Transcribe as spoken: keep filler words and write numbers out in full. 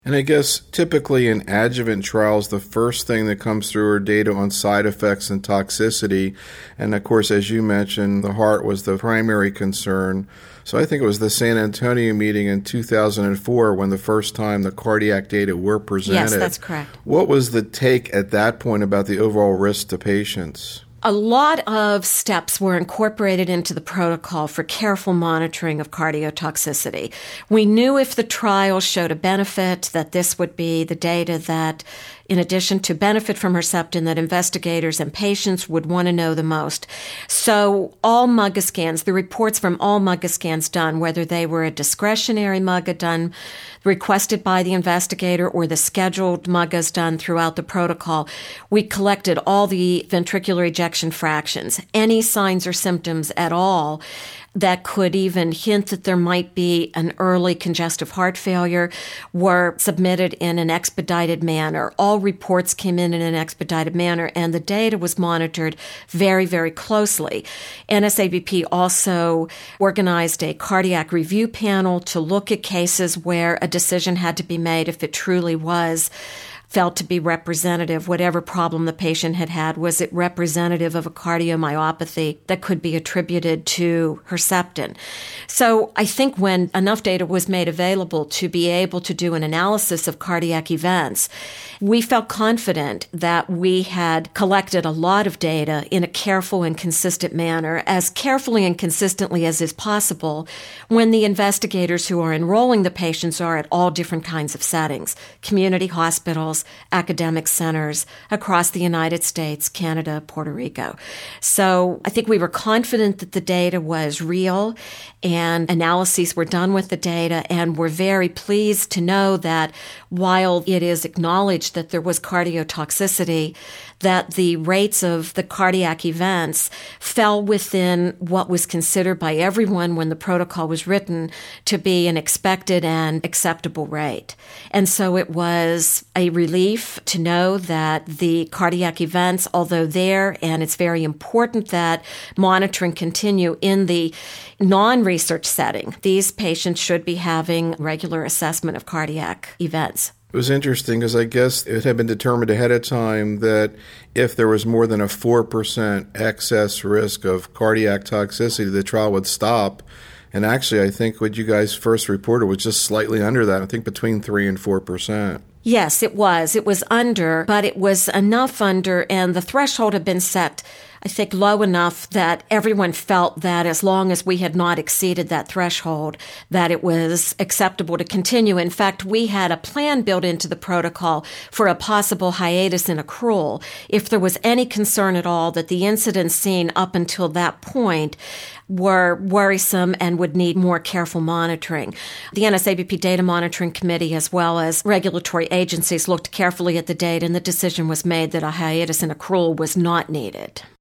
And I guess typically in adjuvant trials, the first thing that comes through are data on side effects and toxicity. And of course, as you mentioned, the heart was the primary concern. So I think it was the San Antonio meeting in two thousand four when the first time the cardiac data were presented. Yes, that's correct. What was the take at that point about the overall risk to patients? A lot of steps were incorporated into the protocol for careful monitoring of cardiotoxicity. We knew if the trial showed a benefit, that this would be the data that, in addition to benefit from Herceptin, that investigators and patients would want to know the most. So all MUGA scans, the reports from all MUGA scans done, whether they were a discretionary MUGA done requested by the investigator or the scheduled MUGAs done throughout the protocol, we collected all the ventricular ejection fractions, any signs or symptoms at all that could even hint that there might be an early congestive heart failure were submitted in an expedited manner. All reports came in in an expedited manner, and the data was monitored very, very closely. N S A B P also organized a cardiac review panel to look at cases where a decision had to be made if it truly was felt to be representative, whatever problem the patient had had, was it representative of a cardiomyopathy that could be attributed to Herceptin? So I think when enough data was made available to be able to do an analysis of cardiac events, we felt confident that we had collected a lot of data in a careful and consistent manner, as carefully and consistently as is possible when the investigators who are enrolling the patients are at all different kinds of settings, community hospitals, academic centers across the United States, Canada, Puerto Rico. So I think we were confident that the data was real and analyses were done with the data, and we're very pleased to know that while it is acknowledged that there was cardiotoxicity, that the rates of the cardiac events fell within what was considered by everyone when the protocol was written to be an expected and acceptable rate. And so it was a relief to know that the cardiac events, although there, and it's very important that monitoring continue in the non-research setting, these patients should be having regular assessment of cardiac events. It was interesting because I guess it had been determined ahead of time that if there was more than a four percent excess risk of cardiac toxicity, the trial would stop. And actually, I think what you guys first reported was just slightly under that, I think between three and four percent. Yes, it was. It was under, but it was enough under, and the threshold had been set, I think, low enough that everyone felt that as long as we had not exceeded that threshold, that it was acceptable to continue. In fact, we had a plan built into the protocol for a possible hiatus in accrual if there was any concern at all that the incidents seen up until that point were worrisome and would need more careful monitoring. The N S A B P Data Monitoring Committee, as well as regulatory agencies, looked carefully at the data, and the decision was made that a hiatus in accrual was not needed.